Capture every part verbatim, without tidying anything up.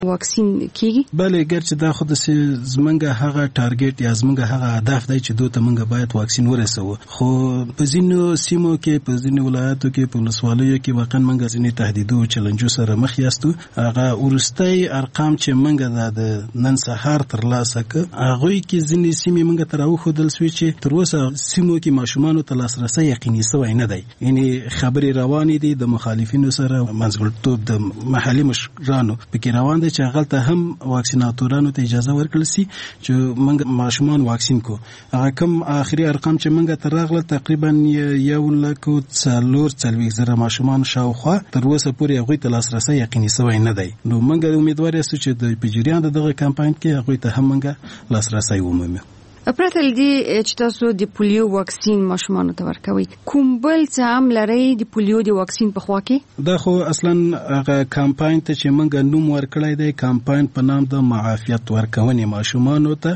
واکسین کیږي؟ بله، ګرچې دا خو د زمونږ هغه ټارګټ یا زمونږ هغه هدف دی چې دوی ته مونږ باید واکسین ورسوو، خو په ځینو سیمو کې، په ځینو ولایاتو کې، په ولسوالیو کې واقعا مونږ ځینې تهدیدو او چلنجو سره مخ یاستو. هغه وروستی ارقام چې مونږ د نن سهار ترلاسه کړ، هغوی کې ځینې سیمې مونږ ته راوښودل سوې چې تر اوسه سیمو کې ماشومانو ته لاسرسی یقیني سوی نه دی. یعنې خبرې روانې دي د مخالفینو سره، منځګړیتوب د محلي مشرانو پکې روان دی چې هغلته هم واکسیناتورانو ته اجازه ورکړل سي چې مونږ ماشومان واکسین کو. هغه کوم آخري ارقام چې مونږ ته راغله تقریبا یو لک او څلور څلوېښت زره ماشومان شاوخوا تر اوسه پورې هغوی ته لاسرسی یقیني سوی نه دی. نو مونږ امیدوار یاستو چې د په جریان د دغه کمپاین کې هغوی ته هم مونږ لاسرسی ومومو. پرته له دې چې تاسو د پولیو واکسین ماشومانو ته ورکوي، کوم بل څه هم لرئ د پولیو د واکسین په خوا کې؟ دا خو اصلا هغه کمپاین ته چې موږ نوم ورکړی دی، کمپاین په نام د معافیت ورکونې ماشومانو ته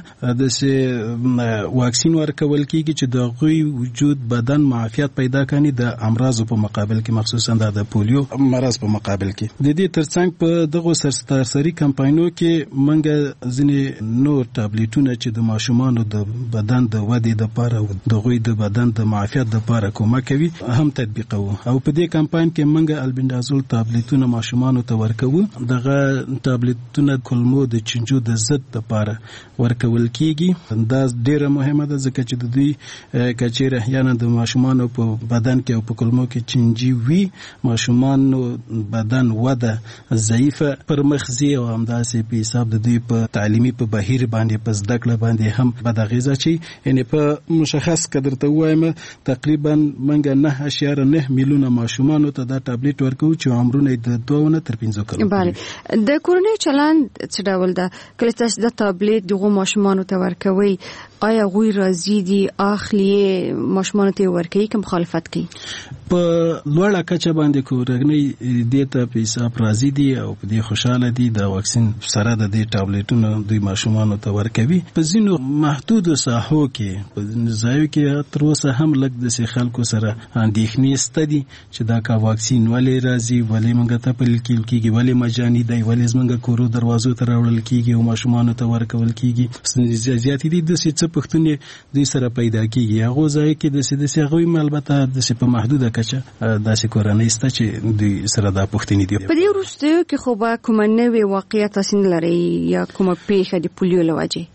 د واکسین ورکول کیږي چې د هغوی وجود بدن معافیت پیدا کړي د امراضو په مقابل کې، مخصوصا د پولیو مرض په مقابل کې. د دې ترڅنګ په دغه سرسري کمپاینونو کې موږ ځینې نور ټابلیټونه چې د ماشومانو د بدن د ودې لپاره او د غوی د بدن د معافیت لپاره کومک کوي هم تطبیقوو. او په دې کمپاین کې موږ البندازول ټابلیټونه ماشومانو ته ورکوو. دغه ټابلیټونه کولمو د چینجو د ضد لپاره ورکول کیږي. دا ډیره مهمه ده ځکه چې د دوی کچېره احیانا د ماشومانو په بدن کې او په کولمو کې چینجي وي، ماشومانو بدن وده ضعیفه پر مخ ځي او همداسې په حساب د دوی په تعلیمي په بهیر باندې په زده کړه باندې هم بد اغیزه چی. یعنی په مشخص قدر ته وایم تقریبا منګه نه اشاره نه میلیونه ماشومانو ته دا ټابلیټ ورکو چې عمرونه د دوه نه تر پنځه کلونو. بله، د کورنۍ چلند څه ډول ده کله تاسو د ټابلیټ دغه ماشومانو ته ورکوي؟ آیا غوی راضي دي اخلي ماشومانو ته ورکوي که مخالفت کوي؟ په لوړه کچه باندې کورنۍ دې ته په حساب راضي دي او په دې خوشاله دي د واکسین سره د دې ټابلیټونو دوی ماشومانو ته ورکوي. په ځینو محدود ساحو کې په ځایو کې تر اوسه هم لږ د خلکو سره اندېښنې شته دي چې دا کا واکسین ولې راځي، ولې موږ ته پلي کیږي، ولې مجاني دی، ولې زموږ کورو دروازو ته راوړل کیږي او ماشومانو ته ورکول کیږي. زیاتې دي د څه پښتونې دوی سره پیدا کیږي. هغه ځای کې د څه د څه غوي البته د په محدوده کچه داسې کورنۍ شته چې دوی سره دا پښتنې دي. په دې وروستیو کې خو به کومه نوې واقعیت تاسو نه لرئ یا کومه پیښه د پولیو له وجې؟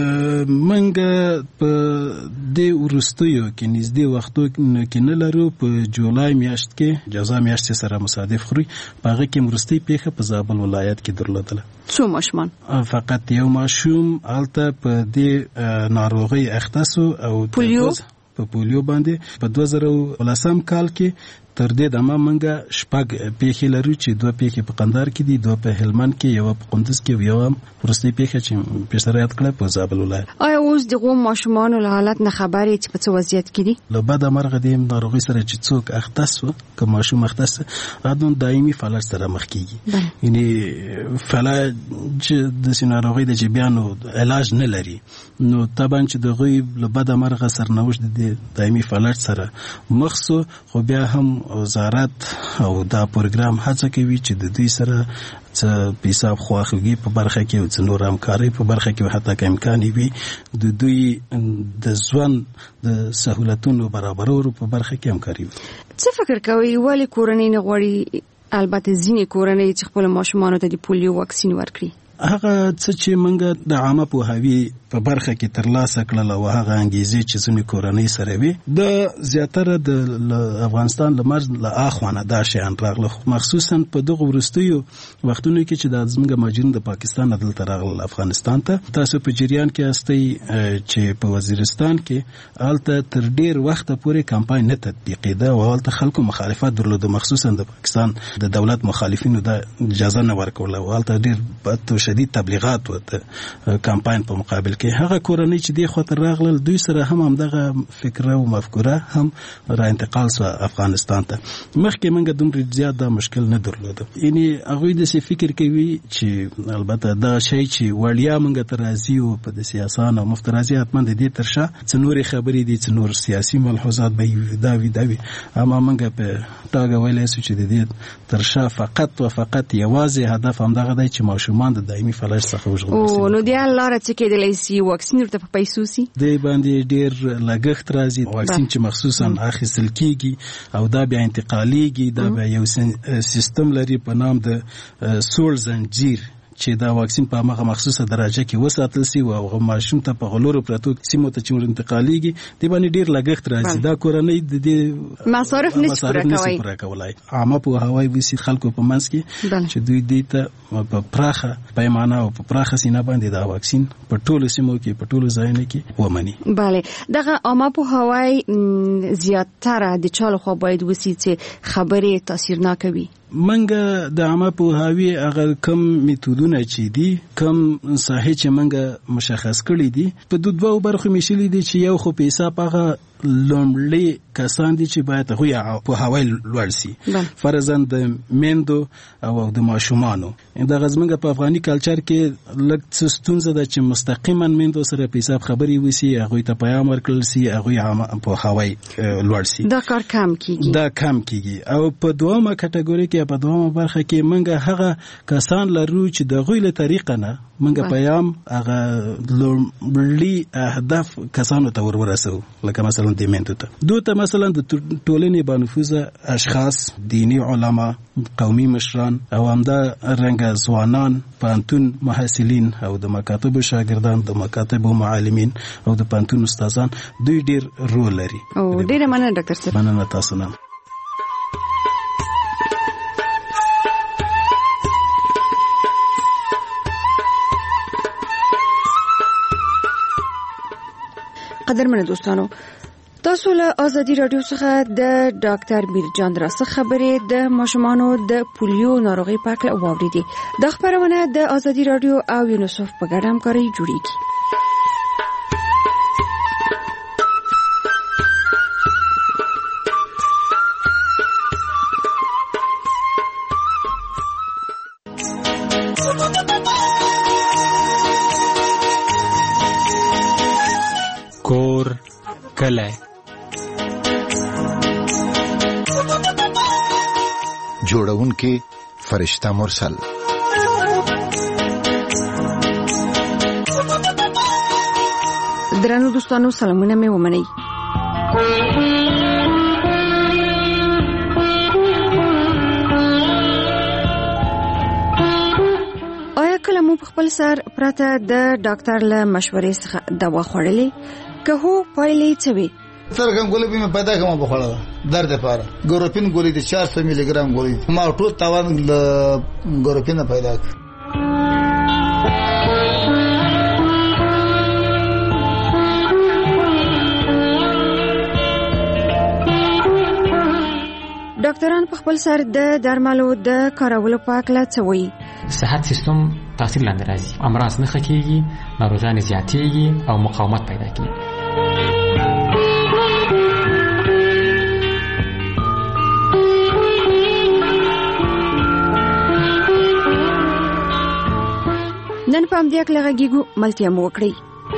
منګه په دې وروستیو کې نږدې وختو کې نه لرو. په جولای میاشت کې جزا میاشت سره مصادف خوري، په هغه کې وروستۍ پیښه په زابل ولایت کې درلودله. څو ماشومان؟ فقط یو ماشوم هلته په دې ناروغۍ اخته سو او پولیو په پولیو باندې په دوه زره ولسم کال کې. تر دې دمه منګه شپږ پیښې لرو چې دوه پیښې په قندهار کې دي، دوه په هلمند کې، یو په کندز کې او یو وروستۍ پیښه چې پیښه یاد کړه په زابل ولایت. آیا اوس دغه ماشومانو له حالت نه خبرې چې په څه وضعیت کې دي؟ له بده مرغه د ناروغۍ سره چې څوک اخته سو، که ماشوم اخته سو، هغه دایمي فلج سره مخ کیږي. یعنی فلج د ناروغۍ د چې بیا نو علاج نه لري، نو طبعا چې دغه له بده مرغه سرنوشت د دایمي فلج سره مخ سو. خو بیا هم وزارت او دا پروګرام هڅه کوي چې د دوی سره څه په حساب خواخوږي په برخه کې او څه نور همکاري په برخه کې حتی که امکان وي د دوی د ژوند د سهولتونو برابرولو په برخه کې همکاري وي. څه فکر کوي ولې کورنۍ نه غواړي البته ځینې کورنۍ چې خپل ماشومانو ته د پولیو واکسین ورکړي؟ هغه څه چې موږ د عامه پوهاوي په برخه کې ترلاسه کړل او هغه انګیزې چې زموږ کورنۍ سره وي، د زیاتره د افغانستان له مرز له اخوانه دا شیان راغله، مخصوصا په دغه وروستیو وختونو کې چې د زموږ ماجرین د پاکستان دلته راغله افغانستان ته. تاسو په جریان کې استئ چې په وزیرستان کې هلته تر ډیر وخت پورې کمپاین نه تطبیقېده او هلته خلکو مخالفت درلوده، مخصوصا د پاکستان د دولت مخالفینو د اجازه نه ورکوله او هلته ډیر بد شدید تبلیغات و د کمپاین په مقابل کې هغه کورنۍ چې دی خاطر راغلل دوی سره هم همدغه فکر او مفکوره هم را انتقال سو افغانستان ته. مخکې موږ دومره زیات دا مشکل نه درلود. یعنی هغه د څه فکر کوي چې البته دا شی چې وړیا موږ ته راځي او په د سیاسان او مفترضي اتمن د دې ترشا چې نور خبرې دي چې نور سیاسي ملحوظات به دا وی دا وی اما موږ په تاګه ویلې چې د دې ترشا فقط و فقط یوازې هدف هم دغه دی چې ماشومان د دایمي فلج څخه وژغورل. او نو دی الله چې کېدلی سي واکسین ورته په پیسو سي دی باندې ډیر لګښت راځي. واکسین چې مخصوصا اخیستل کیږي او دا بیا انتقالیږي دا بیا یو سیستم لري په نام د سول زنجیر چې دا واکسین په هغه مخصوصه درجه کې وساتل سي او هغه ماشوم ته په غلورو پراتو سیمو ته چې انتقالیږي دی باندې ډیر لګښت راځي. دا کورنۍ د دې مصارف نشي پوره کولای. عامه په هوای وسی خلکو په منځ کې چې دوی دې ته په پراخه پیمانه او په پراخه سینه باندې دا واکسین په ټولو سیمو کې په ټولو ځایونو کې ومني. bale دغه عامه په هوای زیاتره د چالو خو باید وسی چې خبره تاثیر نه کوي. منګه د عامه په هوای هغه کم میتودونه چې دي کم صحیح چې منګه مشخص کړی دي په دوه برخو میشلې دي چې یو خو په حساب هغه لومړی کسان دي چې باید هوی په هوای لوړ سي فرضاً د میندو او د ماشومانو. دا غزمنګ په افغاني کلچر کې لږ څه ستونزه ده چې مستقیما میندو سره په حساب خبري وسی هغه ته پیغام ورکړل سي هغه په هوای لوړ سي. دا کار کم کیږي دا کم کیږي او په دومره کټګوري کې په دومره برخه کې منګه هغه کسان لرو چې د غویله طریقه نه منګه پیغام هغه لومړی هدف کسانو ته ورورسو لکه مثلا د میندو ته دوی ته مثلا د ټولنې بانفوذه اشخاص دینی علما قومي مشران او همدا رنګ ځوانان پانتون محصلین او د مکاتب شاګردان د مکاتب معلمین او د پانتون استادان دوی ډیر رول لري. او ډیر مننه ډاکټر صاحب. مننه تاسو نه. قدرمن دوستانو تاسو له ازادي رادیو څخه د ډاکټر میرجان راسه خبرې د ماشومانو د پولیو ناروغي په اړه واوریدي. د خبرونه د ازادي رادیو او یونیسف په ګډه همکاري جوړیږي. کور کله جوړونکي فرشتہ مرسل. درنو دوستانو سلامونه مې ومنئ. آیا کله مو په خپل سر پرته د ډاکټر له مشورې څخه دوا خوړلې؟ که هو پایلې څه وي؟ سرګم ګولې به پیدا کوم په خوړل درد لپاره ګوروپین ګولې د چار سو ملي ګرام ګولې ما ټول تاوان د ګوروپین پیدا کړ. ډاکټران په خپل سر د درملو د کارولو په اړه څه وایي؟ صحت سیستم تاثیر لاندې راځي، امراض نه ښه کېږي، ناروغان زیاتېږي او مقاومت پیدا کېږي. نن په همدې اړه غږیږو ملتیا مو وکړئ.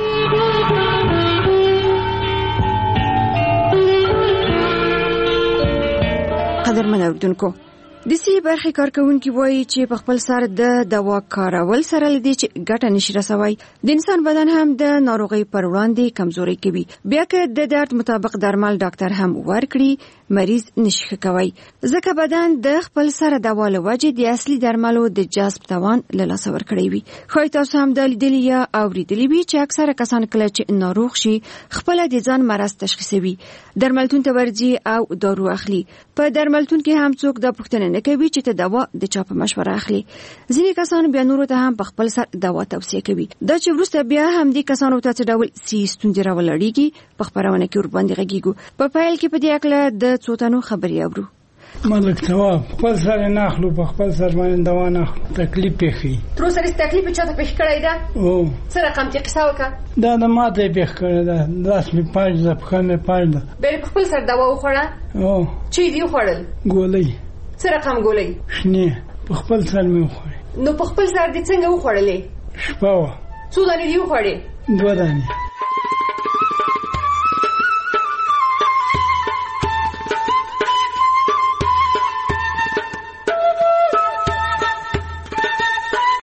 قدرمن اوردونکو د سی برخې کارکونکي وایي چې په خپل سر د دوا کارول سره لدی چې ګټه نشي رسوي د انسان بدن هم د ناروغي پر وړاندې کمزوري کوي. بیا که د درد مطابق درمل ډاکټر هم ورکړي مریض نشي کوي ځکه بدن د خپل سره دوا له وجې د اصلي درملو د جذب توان له لاسه ورکړي وي. خو تاسو هم د لیدلي یا اوریدلي وي چې اکثره کسان کله چې ناروغ شي خپل د ځان مرض تشخیصوي، درملتون ته ورځي او دارو اخلي. په درملتون کې هم څوک د پوښتنه نه کوي چې ته دوا د چا په مشوره اخلي. ځینې کسان بیا نورو ته هم په خپل سر دوا توصیه کوي. دا چې وروسته بیا هم دې کسانو ته څه ډول سي ستونزې راولړيږي په خبرونه کې ور باندې غږیږو. په پایل کې په دې اړه د څو تنو خبري اورو. ملک ثواب خپل سره نه اخلو په خپل سر باندې دوا نه اخلو تکلیف پیښي تر سره تکلیف چاته پیښ کړی دا او څه رقم تی قصه وکړه دا د ماته پیښ کړی دا لاس می پاج د پخه می پاج دا بل خپل سر دوا وخوړه او چی دی خوړل ګولۍ څه رقم ګولۍ شنه په خپل سر می وخوړې نو په خپل سر دې څنګه وخوړلې شپه څو دانې دی وخوړې دوه دانې